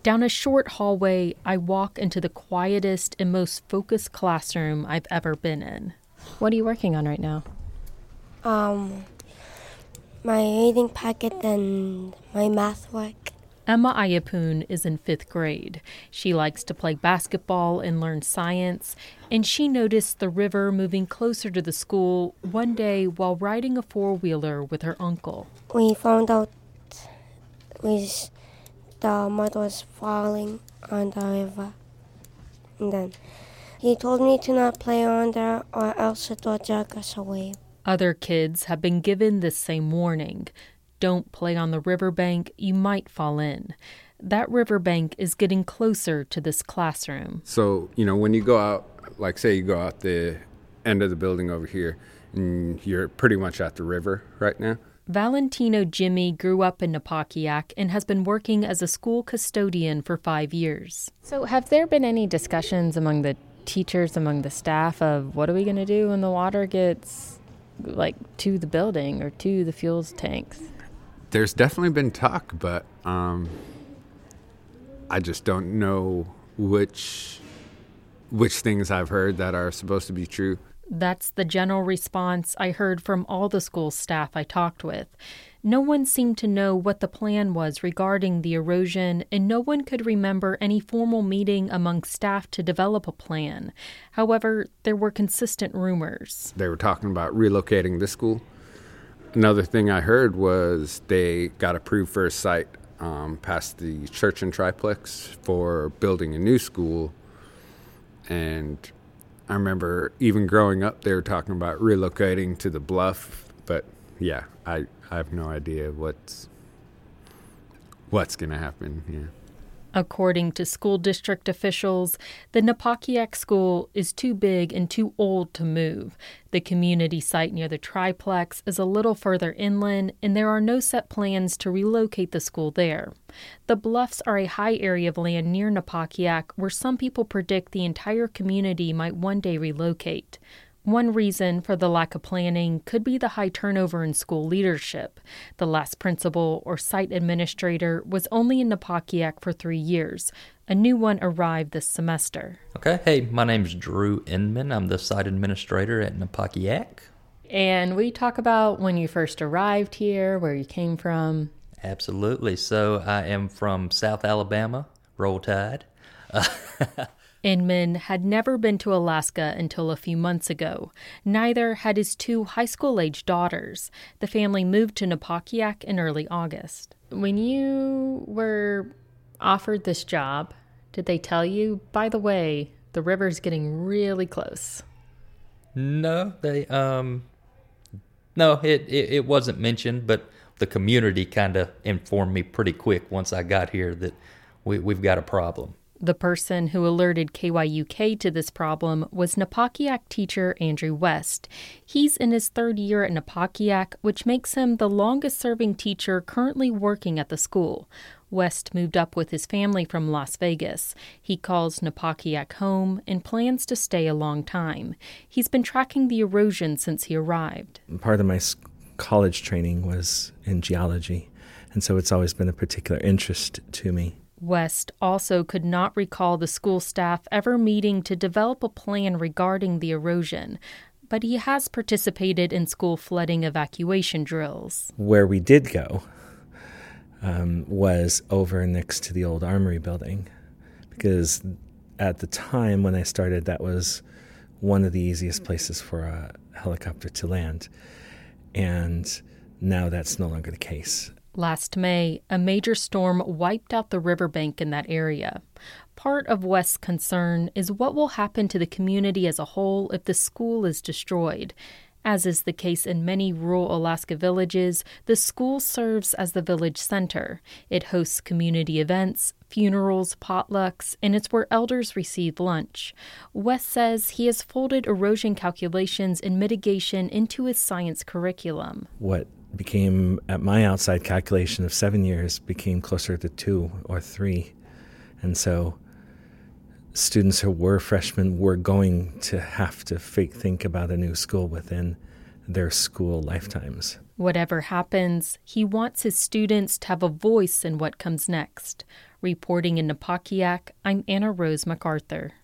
Down a short hallway, I walk into the quietest and most focused classroom I've ever been in. What are you working on right now? My reading packet and my math work. Emma Ayapun is in 5th grade. She likes to play basketball and learn science, and she noticed the river moving closer to the school one day while riding a four-wheeler with her uncle. We found out the mud was falling on the river. And then he told me to not play on there or else it will drag us away. Other kids have been given this same warning. Don't play on the riverbank, you might fall in. That riverbank is getting closer to this classroom. So, when you go out, like say you go out the end of the building over here, and you're pretty much at the river right now. Valentino Jimmy grew up in Napakiak and has been working as a school custodian for 5 years. So have there been any discussions among the teachers, among the staff of what are we going to do when the water gets to the building or to the fuels tanks? There's definitely been talk, but I just don't know which things I've heard that are supposed to be true. That's the general response I heard from all the school staff I talked with. No one seemed to know what the plan was regarding the erosion, and no one could remember any formal meeting among staff to develop a plan. However, there were consistent rumors. They were talking about relocating this school. Another thing I heard was they got approved for a site past the church and triplex for building a new school. And I remember even growing up, they were talking about relocating to the Bluff. But yeah, I have no idea what's going to happen here. According to school district officials, the Napakiak school is too big and too old to move. The community site near the triplex is a little further inland, and there are no set plans to relocate the school there. The Bluffs are a high area of land near Napakiak where some people predict the entire community might one day relocate. One reason for the lack of planning could be the high turnover in school leadership. The last principal or site administrator was only in Napakiak for 3 years. A new one arrived this semester. Okay, hey, my name's Drew Inman. I'm the site administrator at Napakiak. And we talk about when you first arrived here, where you came from. Absolutely. So I am from South Alabama, Roll Tide. Inman had never been to Alaska until a few months ago. Neither had his 2 high school-age daughters. The family moved to Napakiak in early August. When you were offered this job, did they tell you, by the way, the river's getting really close? No, it wasn't mentioned, but the community kind of informed me pretty quick once I got here that we've got a problem. The person who alerted KYUK to this problem was Napakiak teacher Andrew West. He's in his 3rd year at Napakiak, which makes him the longest-serving teacher currently working at the school. West moved up with his family from Las Vegas. He calls Napakiak home and plans to stay a long time. He's been tracking the erosion since he arrived. Part of my college training was in geology, and so it's always been a particular interest to me. West also could not recall the school staff ever meeting to develop a plan regarding the erosion, but he has participated in school flooding evacuation drills. Where we did go was over next to the old Armory building, because at the time when I started, that was one of the easiest places for a helicopter to land, and now that's no longer the case. Last May, a major storm wiped out the riverbank in that area. Part of West's concern is what will happen to the community as a whole if the school is destroyed. As is the case in many rural Alaska villages, the school serves as the village center. It hosts community events, funerals, potlucks, and it's where elders receive lunch. West says he has folded erosion calculations and mitigation into his science curriculum. What became, at my outside calculation of 7 years, became closer to 2 or 3. And so students who were freshmen were going to have to think about a new school within their school lifetimes. Whatever happens, he wants his students to have a voice in what comes next. Reporting in Napakiak, I'm Anna Rose MacArthur.